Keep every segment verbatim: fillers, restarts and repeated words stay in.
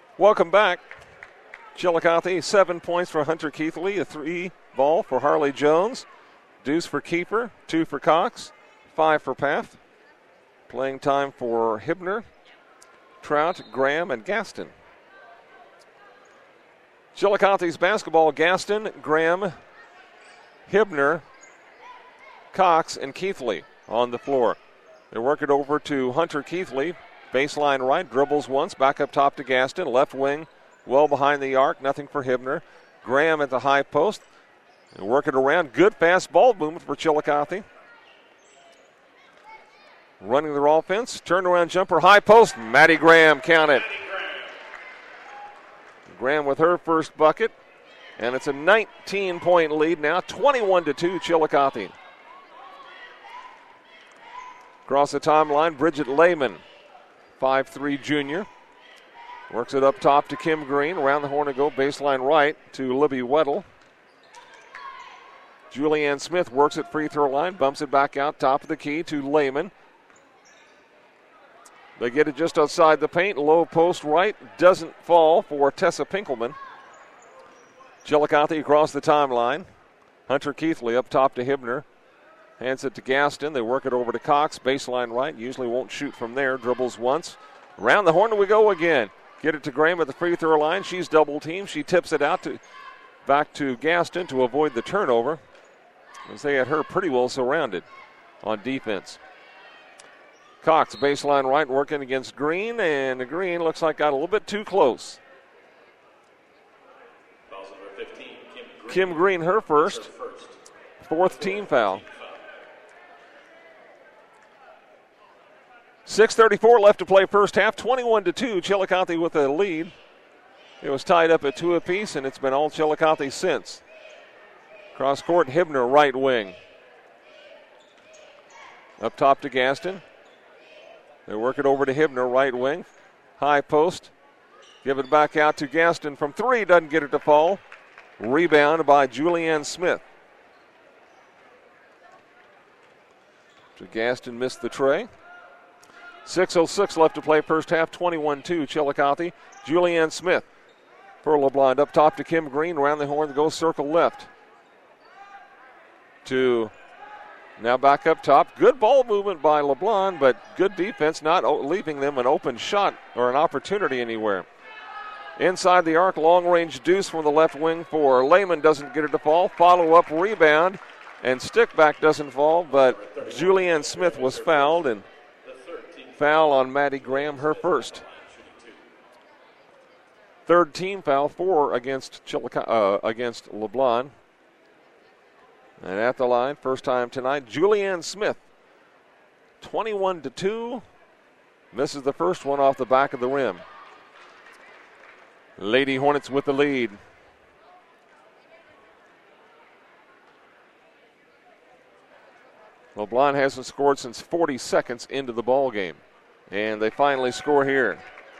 Welcome back. Chillicothe, seven points for Hunter Keithley, a three ball for Harley Jones, deuce for Keeper, two for Cox, five for Paff. Playing time for Hibner, Trout, Graham, and Gaston. Chillicothe's basketball, Gaston, Graham, Hibner, Cox, and Keithley on the floor. They work it over to Hunter Keithley. Baseline right, dribbles once, back up top to Gaston. Left wing, well behind the arc, nothing for Hibner. Graham at the high post. They work it around. Good fast ball movement for Chillicothe. Running their offense. Turnaround jumper, high post. Maddie Graham, count it. Graham with her first bucket. And it's a nineteen-point lead now, twenty-one to two, Chillicothe. Across the timeline, Bridget Lehman, five three junior. Works it up top to Kim Green. Around the horn to go, baseline right to Libby Weddle. Julianne Smith works it free throw line, bumps it back out top of the key to Lehman. They get it just outside the paint, low post right, doesn't fall for Tessa Pinkelman. Chillicothe across the timeline. Hunter Keithley up top to Hibner. Hands it to Gaston. They work it over to Cox. Baseline right. Usually won't shoot from there. Dribbles once. Around the horn we go again. Get it to Graham at the free throw line. She's double teamed. She tips it out to back to Gaston to avoid the turnover, as they had her pretty well surrounded on defense. Cox, baseline right, working against Green, and the Green looks like got a little bit too close. Kim Green, her first. Fourth team foul. six thirty-four left to play first half, twenty-one to two. Chillicothe with a lead. It was tied up at two apiece, and it's been all Chillicothe since. Cross court, Hibner, right wing. Up top to Gaston. They work it over to Hibner, right wing. High post. Give it back out to Gaston from three. Doesn't get it to fall. Rebound by Julianne Smith. So Gaston missed the tray. six oh six left to play first half, twenty-one two. Chillicothe. Julianne Smith for LeBlond. Up top to Kim Green. Around the horn, goes circle left. To now back up top. Good ball movement by LeBlond, but good defense, not leaving them an open shot or an opportunity anywhere. Inside the arc, long-range deuce from the left wing for Lehman. Doesn't get it to fall. Follow-up rebound, and stick back doesn't fall, but Julianne Smith was fouled, and foul on Maddie Graham, her first. Third team foul, four against Chillicothe, uh, against LeBlond. And at the line, first time tonight, Julianne Smith, twenty-one to two. Misses the first one off the back of the rim. Lady Hornets with the lead. LeBlond hasn't scored since forty seconds into the ball game, and they finally score here.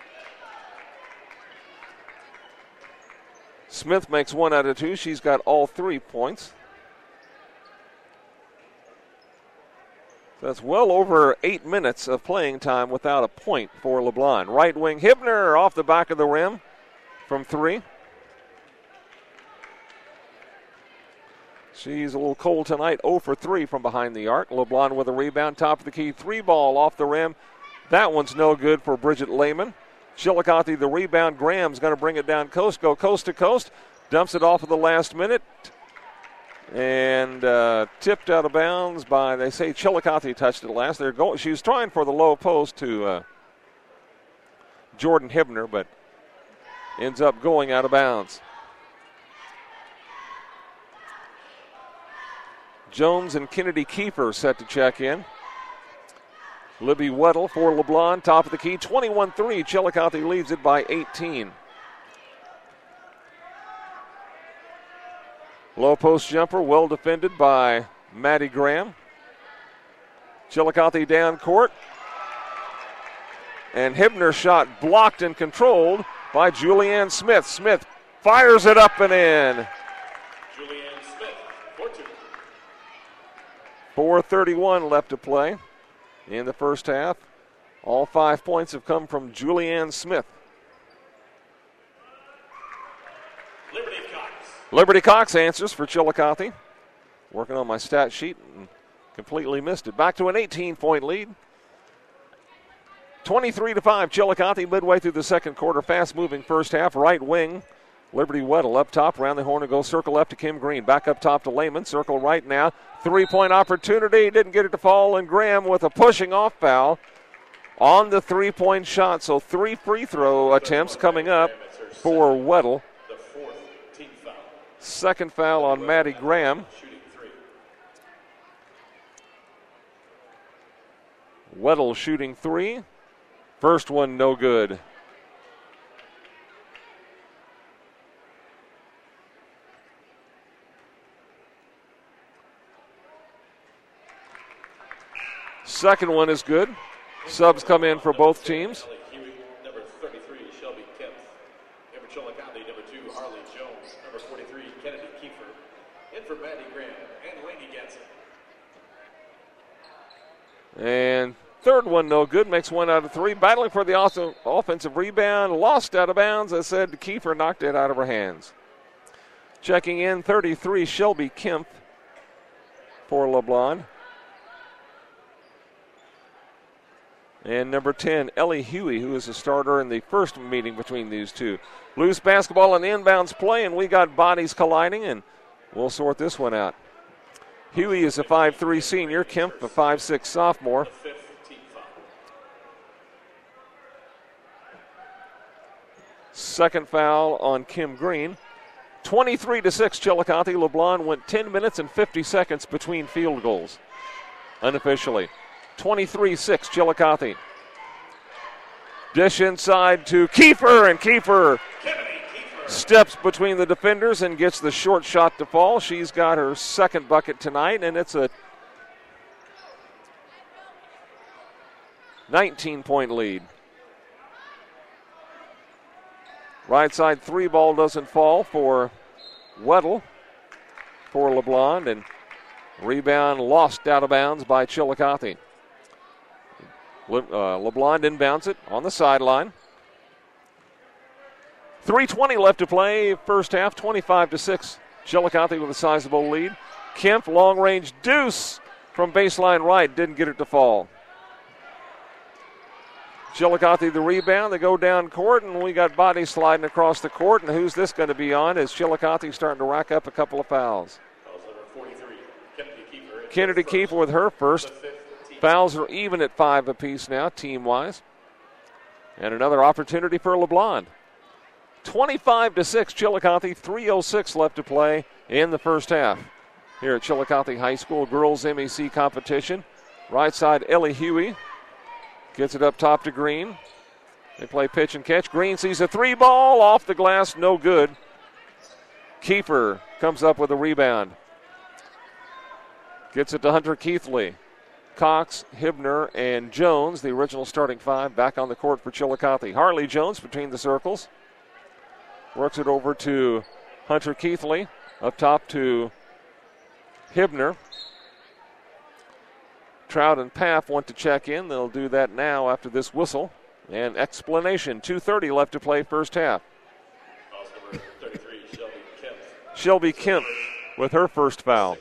Smith makes one out of two. She's got all three points. That's well over eight minutes of playing time without a point for LeBlond. Right wing Hibner off the back of the rim from three. She's a little cold tonight, zero for three from behind the arc. LeBlond with a rebound, top of the key, three ball off the rim. That one's no good for Bridget Lehman. Chillicothe, the rebound. Graham's going to bring it down coast, go coast to coast. Dumps it off at the last minute. And uh, tipped out of bounds by, they say Chillicothe touched it last. They're going. She was trying for the low post to uh, Jordan Hibner, but ends up going out of bounds. Jones and Kennedy Kiefer set to check in. Libby Weddle for LeBlond, top of the key, twenty-one three. Chillicothe leads it by eighteen. Low post jumper, well defended by Maddie Graham. Chillicothe down court. And Hibner's shot blocked and controlled by Julianne Smith. Smith fires it up and in. Julianne Smith, four two. four thirty-one left to play in the first half. All five points have come from Julianne Smith. Liberty Cox answers for Chillicothe. Working on my stat sheet and completely missed it. Back to an eighteen-point lead. twenty-three to five, Chillicothe midway through the second quarter. Fast-moving first half. Right wing, Liberty Weddle up top. Around the horn and goes circle left to Kim Green. Back up top to Lehman. Circle right now. Three-point opportunity. Didn't get it to fall. And Graham with a pushing off foul on the three-point shot. So three free throw attempts coming up for Weddle. Second foul on Maddie Graham. Weddle shooting three. First one no good. Second one is good. Subs come in for both teams. Number thirty-three, Shelby Kemp. Number Chillicothe, number two, Harley Jones. Number forty-three, Kennedy Kiefer. In for Maddie Graham and Laney Ganson. And third one no good. Makes one out of three. Battling for the awesome offensive rebound. Lost out of bounds. I said Kiefer knocked it out of her hands. Checking in, thirty-three, Shelby Kemp for LeBlond. And number ten, Ellie Huey, who is a starter in the first meeting between these two. Loose basketball and inbounds play, and we got bodies colliding, and we'll sort this one out. Huey is a five three senior, Kemp a five six sophomore. Second foul on Kim Green. twenty-three to six, Chillicothe. LeBlond went ten minutes and fifty seconds between field goals, unofficially. twenty-three six, Chillicothe. Dish inside to Kiefer, and Kiefer steps between the defenders and gets the short shot to fall. She's got her second bucket tonight, and it's a nineteen-point lead. Right side three ball doesn't fall for Weddle, for LeBlond, and rebound lost out of bounds by Chillicothe. Le, uh, LeBlond inbounds it on the sideline. three twenty left to play, first half, twenty-five to six. Chillicothe with a sizable lead. Kemp, long-range deuce from baseline right, didn't get it to fall. Chillicothe the rebound, they go down court, and we got bodies sliding across the court, and who's this going to be on as Chillicothe starting to rack up a couple of fouls. Kennedy Kiefer with her first. Fouls are even at five apiece now, team-wise. And another opportunity for LeBlond. twenty-five to six, Chillicothe, three oh six left to play in the first half. Here at Chillicothe High School girls M E C competition. Right side, Ellie Huey gets it up top to Green. They play pitch and catch. Green sees a three ball off the glass, no good. Kiefer comes up with a rebound. Gets it to Hunter Keithley. Cox, Hibner, and Jones, the original starting five, back on the court for Chillicothe. Harley Jones between the circles. Works it over to Hunter Keithley. Up top to Hibner. Trout and Paff want to check in. They'll do that now after this whistle. And explanation. two thirty left to play first half. Number thirty-three, Shelby Kemp. Shelby Kemp with her first foul.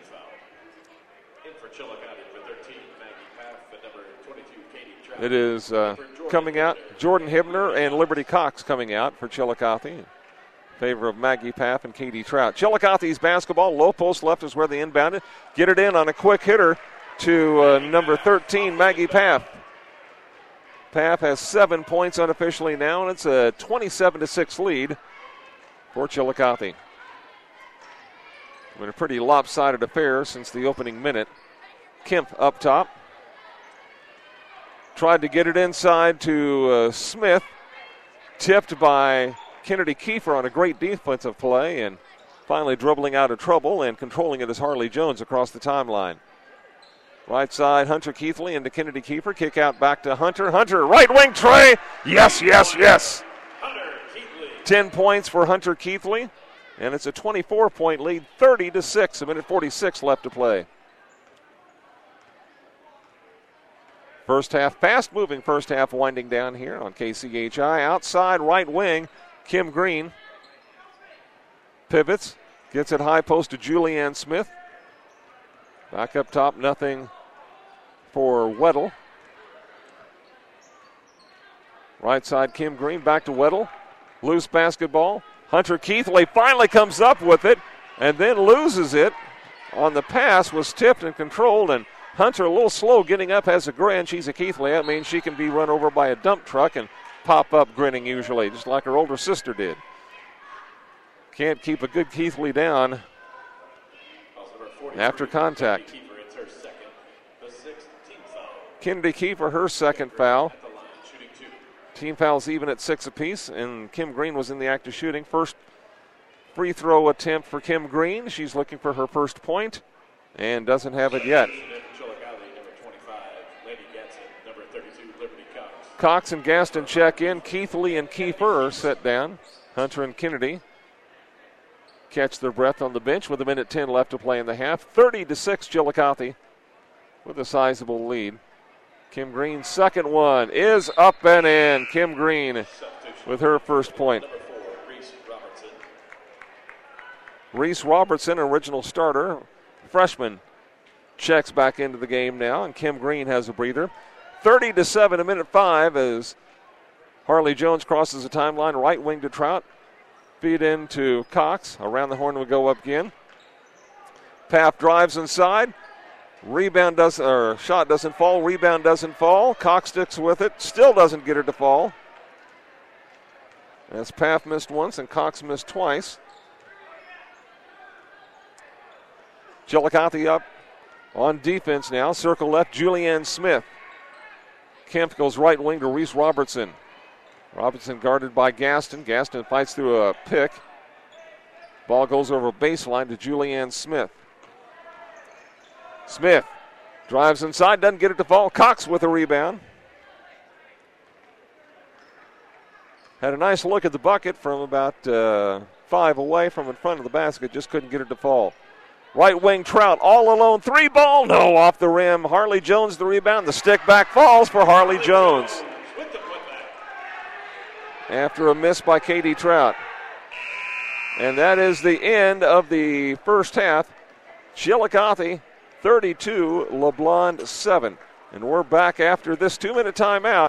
It is uh, coming out. Jordan Hibner and Liberty Cox coming out for Chillicothe in favor of Maggie Paff and Katie Trout. Chillicothe's basketball. Low post left is where they inbound it. Get it in on a quick hitter to uh, number thirteen, Maggie Paff. Paff has seven points unofficially now, and it's a twenty-seven to six lead for Chillicothe. Been a pretty lopsided affair since the opening minute. Kemp up top. Tried to get it inside to uh, Smith. Tipped by Kennedy Kiefer on a great defensive play, and finally dribbling out of trouble and controlling it is Harley Jones across the timeline. Right side, Hunter Keithley into Kennedy Kiefer. Kick out back to Hunter. Hunter, right wing tray. Yes, yes, yes. Ten points for Hunter Keithley, and it's a twenty-four point lead, thirty to six. A minute forty-six left to play. First half, fast-moving first half winding down here on K C H I. Outside right wing, Kim Green. Pivots. Gets it high post to Julianne Smith. Back up top, nothing for Weddle. Right side, Kim Green, back to Weddle. Loose basketball. Hunter Keithley finally comes up with it and then loses it on the pass, was tipped and controlled, and Hunter a little slow getting up, has a grin. She's a Keithley. That means she can be run over by a dump truck and pop up grinning usually, just like her older sister did. Can't keep a good Keithley down after contact. Kennedy Kiefer, her second foul. Team fouls even at six apiece, and Kim Green was in the act of shooting. First free throw attempt for Kim Green. She's looking for her first point and doesn't have it yet. Cox and Gaston check in. Keithley and Kiefer are set down. Hunter and Kennedy catch their breath on the bench with a minute ten left to play in the half. thirty to six, Chillicothe with a sizable lead. Kim Green's second one is up and in. Kim Green with her first point. Reese Robertson, original starter, freshman, checks back into the game now, and Kim Green has a breather. thirty to seven, a minute five as Harley Jones crosses the timeline. Right wing to Trout. Feed into Cox. Around the horn we go up again. Paff drives inside. Rebound doesn't, or shot doesn't fall. Rebound doesn't fall. Cox sticks with it. Still doesn't get her to fall. As Paff missed once and Cox missed twice. Chillicothe up on defense now. Circle left, Julianne Smith. Kemp goes right wing to Reese Robertson. Robertson guarded by Gaston. Gaston fights through a pick. Ball goes over baseline to Julianne Smith. Smith drives inside, doesn't get it to fall. Cox with a rebound. Had a nice look at the bucket from about uh, five away from in front of the basket, just couldn't get it to fall. Right wing Trout all alone, three ball, no, off the rim. Harley Jones the rebound, the stick back falls for Harley Jones. After a miss by Katie Trout. And that is the end of the first half. Chillicothe thirty-two, LeBlond seven. And we're back after this two-minute timeout.